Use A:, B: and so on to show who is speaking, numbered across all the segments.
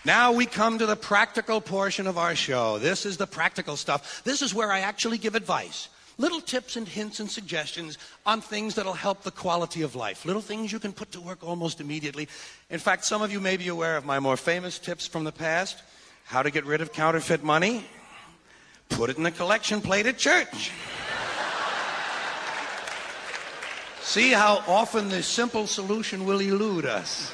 A: Now we come to the practical portion of our show. This is the practical stuff. This is where I actually give advice. Little tips and hints and suggestions on things that'll help the quality of life. Little things you can put to work almost immediately. In fact, some of you may be aware of my more famous tips from the past. How to get rid of counterfeit money. Put it in the collection plate at church. See how often the simple solution will elude us.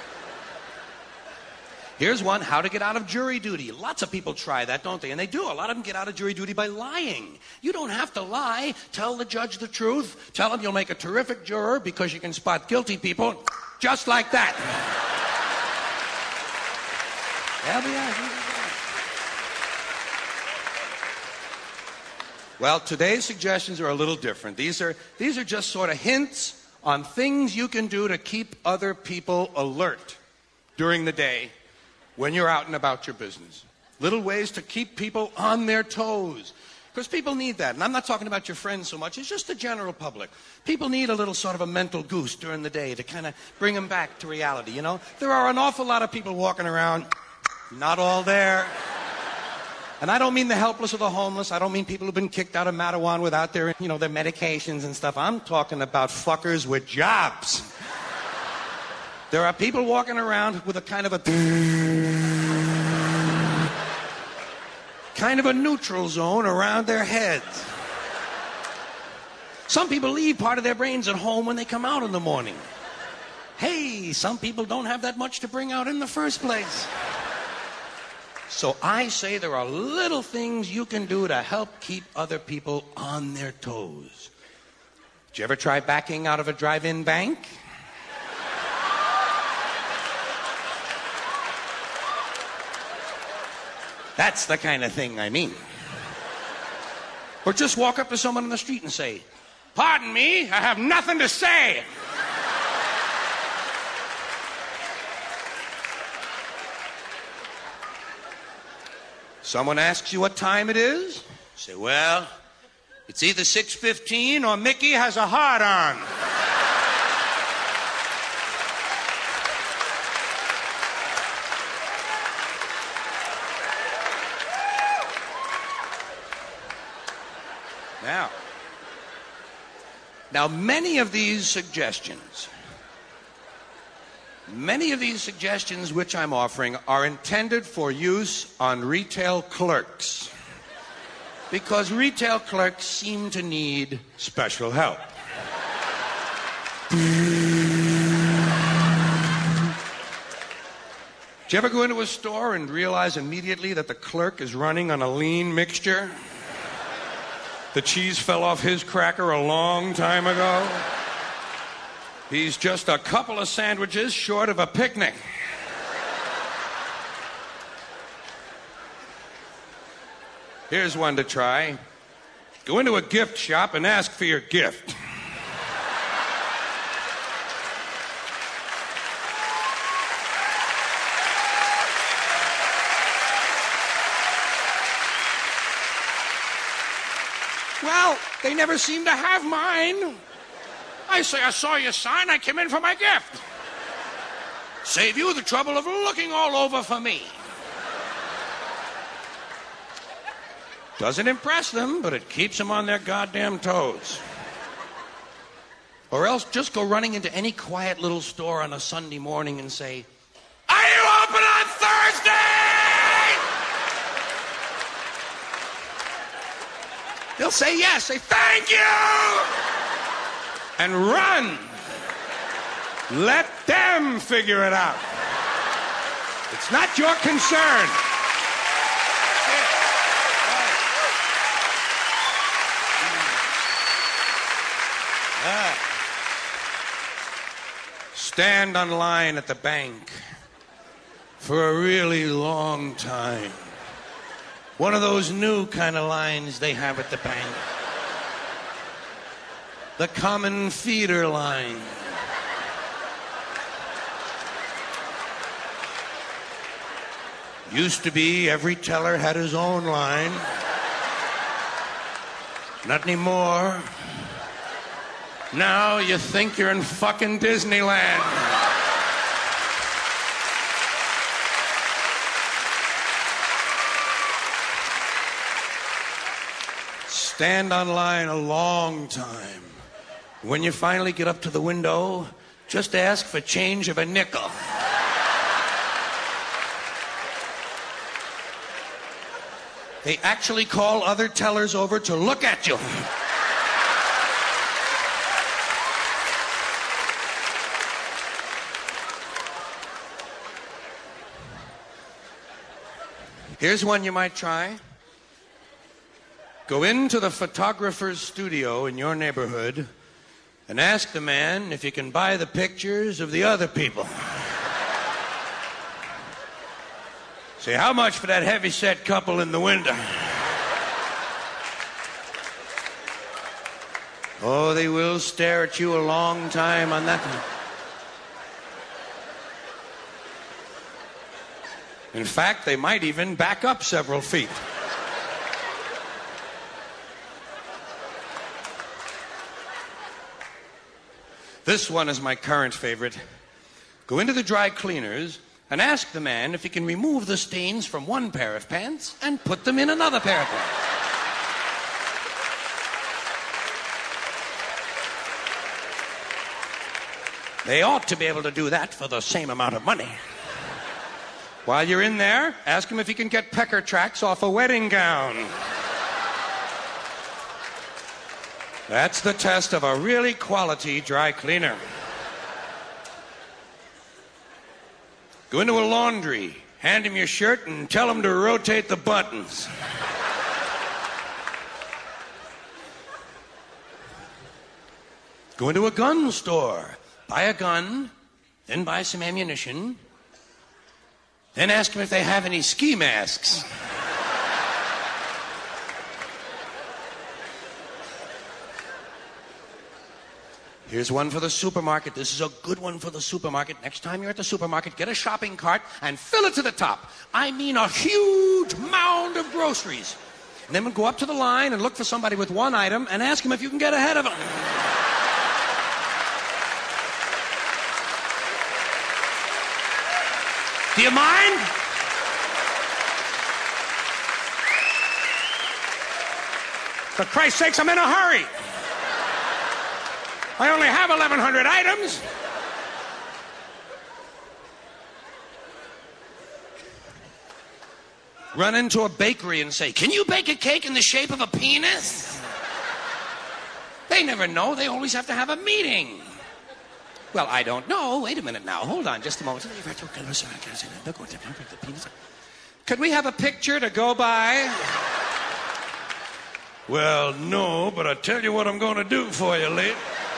A: Here's one, how to get out of jury duty. Lots of people try that, don't they? And they do. A lot of them get out of jury duty by lying. You don't have to lie. Tell the judge the truth. Tell him you'll make a terrific juror because you can spot guilty people just like that. Well, today's suggestions are a little different. These are just sort of hints on things you can do to keep other people alert during the day when you're out and about your business. Little ways to keep people on their toes. Because people need that. And I'm not talking about your friends so much. It's just the general public. People need a little sort of a mental goose during the day to kind of bring them back to reality, you know? There are an awful lot of people walking around, not all there. And I don't mean the helpless or the homeless. I don't mean people who've been kicked out of Mattawan without their, their medications and stuff. I'm talking about fuckers with jobs. There are people walking around with a kind of a neutral zone around their heads. Some people leave part of their brains at home when they come out in the morning. Hey, some people don't have that much to bring out in the first place. So I say there are little things you can do to help keep other people on their toes. Did you ever try backing out of a drive-in bank? That's the kind of thing I mean. Or just walk up to someone on the street and say, "Pardon me, I have nothing to say." Someone asks you what time it is. You say, "Well, it's either 6:15 or Mickey has a heart on." Now, many of these suggestions which I'm offering are intended for use on retail clerks, because retail clerks seem to need special help. Did you ever go into a store and realize immediately that the clerk is running on a lean mixture? The cheese fell off his cracker a long time ago. He's just a couple of sandwiches short of a picnic. Here's one to try. Go into a gift shop and ask for your gift. Well, they never seem to have mine. I say, "I saw your sign, I came in for my gift." Save you the trouble of looking all over for me. Doesn't impress them, but it keeps them on their goddamn toes. Or else just go running into any quiet little store on a Sunday morning and say, "Are you open on Thursday?" They'll say yes. Say, "Thank you!" And run. Let them figure it out. It's not your concern. Stand on line at the bank for a really long time. One of those new kind of lines they have at the bank. The common feeder line. Used to be every teller had his own line. Not anymore. Now you think you're in fucking Disneyland. stand on line a long time. When you finally get up to the window, just ask for change of a nickel. They actually call other tellers over to look at you. Here's one you might try. Go into the photographer's studio in your neighborhood and ask the man if you can buy the pictures of the other people. Say, how much for that heavy-set couple in the window? Oh, they will stare at you a long time on that one. In fact, they might even back up several feet. This one is my current favorite. Go into the dry cleaners and ask the man if he can remove the stains from one pair of pants and put them in another pair of pants. They ought to be able to do that for the same amount of money. While you're in there, ask him if he can get pecker tracks off a wedding gown. That's the test of a really quality dry cleaner. Go into a laundry, hand him your shirt, and tell him to rotate the buttons. Go into a gun store, buy a gun, then buy some ammunition, then ask them if they have any ski masks. Here's one for the supermarket. This is a good one for the supermarket. Next time you're at the supermarket, get a shopping cart and fill it to the top. I mean a huge mound of groceries. And then go up to the line and look for somebody with one item and ask them if you can get ahead of them. Do you mind? For Christ's sakes, I'm in a hurry. I only have 1,100 items. Run into a bakery and say, can you bake a cake in the shape of a penis? They never know. They always have to have a meeting. Well, I don't know. Wait a minute now. Hold on just a moment. Could we have a picture to go by? Well, no, but I'll tell you what I'm going to do for you, lady.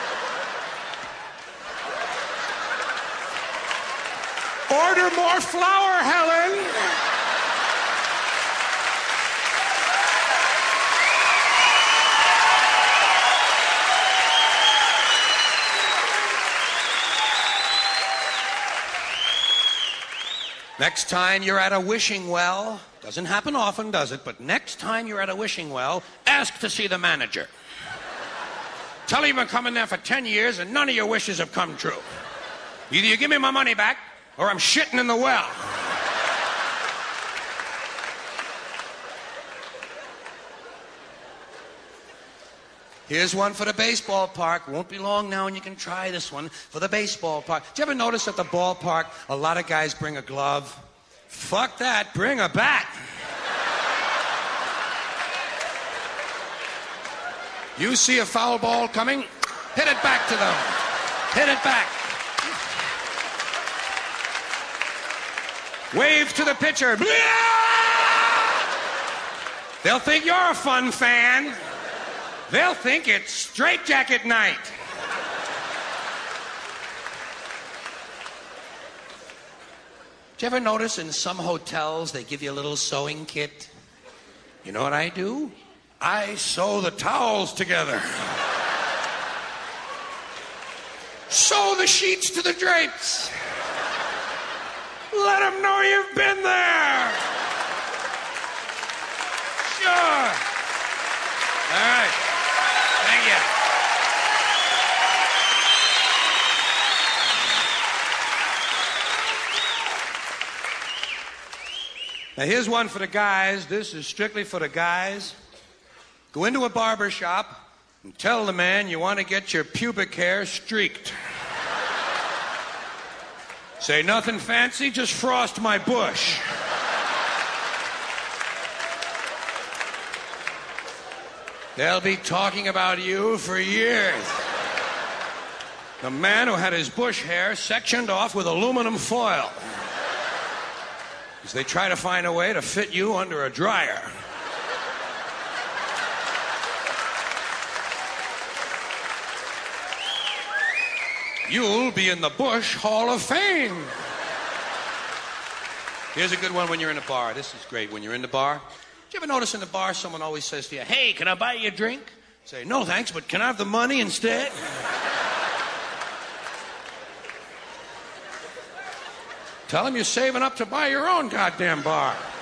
A: Order more flour, Helen. Next time you're at a wishing well, doesn't happen often, does it? But next time you're at a wishing well, ask to see the manager. Tell him you've been coming there for 10 years and none of your wishes have come true. Either you give me my money back or I'm shitting in the well. Here's one for the baseball park. Won't be long now and you can try this one for the baseball park. Did you ever notice at the ballpark, a lot of guys bring a glove? Fuck that, bring a bat. You see a foul ball coming? Hit it back to them. Hit it back. Wave to the pitcher. They'll think you're a fun fan. They'll think it's straitjacket night. Did you ever notice in some hotels they give you a little sewing kit? You know what I do? I sew the towels together. Sew the sheets to the drapes. Let them know you've been there. Sure. All right. Thank you. Now here's one for the guys. This is strictly for the guys. Go into a barber shop and tell the man you want to get your pubic hair streaked. Say nothing fancy, just frost my bush. They'll be talking about you for years. The man who had his bush hair sectioned off with aluminum foil. As they try to find a way to fit you under a dryer. You'll be in the Bush Hall of Fame. Here's a good one when you're in a bar. This is great. When you're in the bar, do you ever notice in the bar someone always says to you, "Hey, can I buy you a drink?" Say, "No, thanks, but can I have the money instead?" Tell them you're saving up to buy your own goddamn bar.